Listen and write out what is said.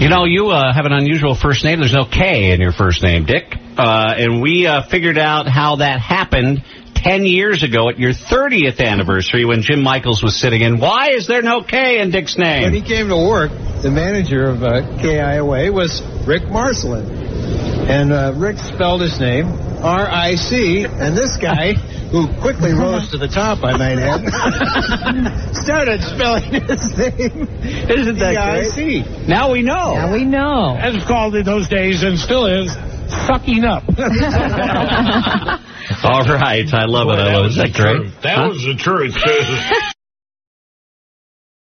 You know, you have an unusual first name. There's no K in your first name, Dick. And we figured out how that happened 10 years ago at your 30th anniversary when Jim Michaels was sitting in. Why is there no K in Dick's name? When he came to work, the manager of KIOA was Rick Marcelin. And Rick spelled his name R-I-C, and this guy, who quickly rose to the top, I might add, started spelling his name. Isn't that D-I-C. great? Now we know. Now we know. As it's called in those days, and still is, sucking up. All right. I love it. Is that great? That was the truth, too.